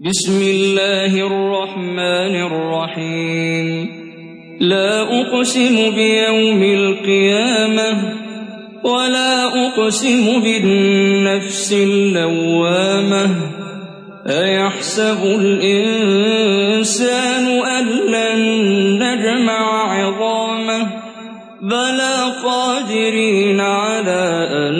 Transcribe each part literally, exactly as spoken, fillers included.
بسم الله الرحمن الرحيم لا أقسم بيوم القيامة ولا أقسم بالنفس اللوامة أيحسب الإنسان أن لن نجمع عظامه بلى قادرين على أن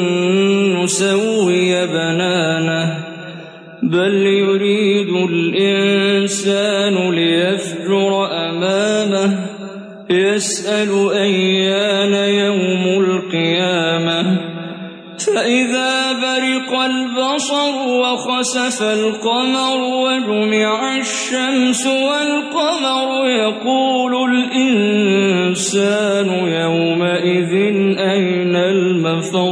نسوي بنانه بل يريد الإنسان ليفجر أمامه يسأل أيان يوم القيامة فإذا برق البصر وخسف القمر وجمع الشمس والقمر يقول الإنسان يومئذ أين المفر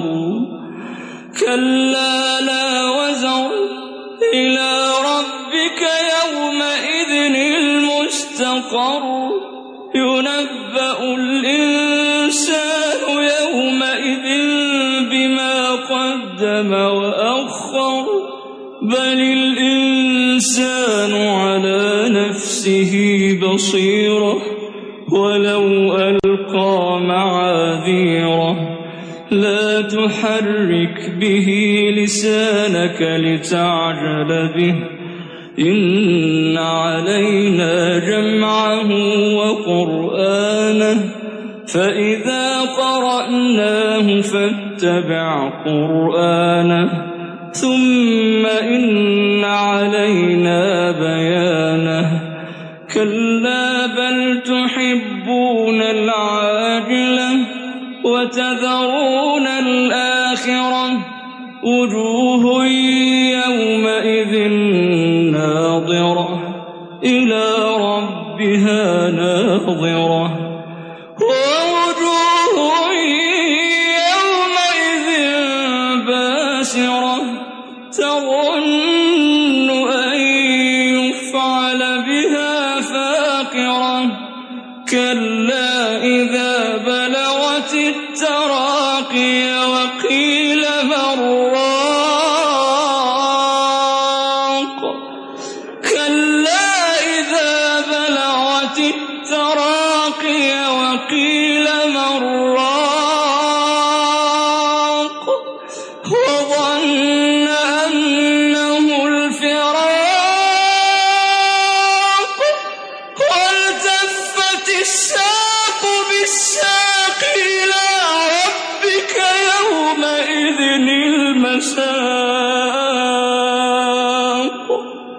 كلا لا وزر إلى ربك يومئذ المستقر ينبأ الإنسان يومئذ بما قدم وأخر بل الإنسان على نفسه بصيرة ولو ألقى معاذيره لا تحرك به لسانك لتعجل به إن علينا جمعه وقرآنه فإذا قرأناه فاتبع قرآنه ثم إن علينا بيانه كلا بل تحبون العاجلة وتذرون الآخرة وجوه يومئذ ناظرة إلى ربها ناظرة ووجوه يومئذ باسرة تظن أن يفعل بها فاقرة كلا إذا بلغت التراقي وقيل من راق كلا إذا بلغت التراقي وقيل من راق وظن أنه الفراق والتفت الساق بالساق إلى ربك يومئذ المساق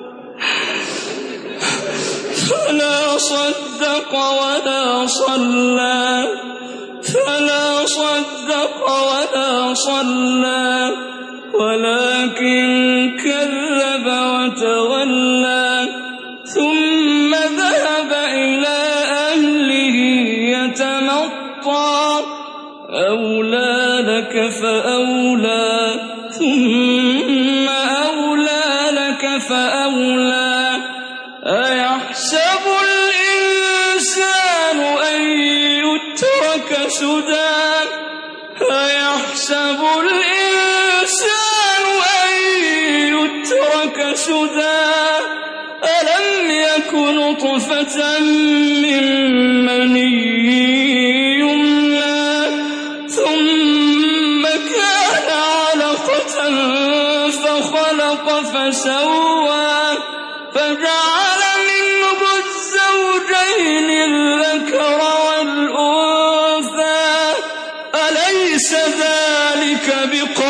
فلا صدق ولا صلى فلا صدق ولا صلى ولكن كذب وتولى ثم ذهب إلى أهله يتمطى أولى لك فأولى ثم أولى لك فأولى أيحسب الإنسان أن يترك سدى أيحسب الإنسان أن يترك سدى ألم يك نطفة من مني يمنى ثم كان علقة فخلق فسوى فجعل منه الزوجين الذكر والأنثى أليس ذلك بقادر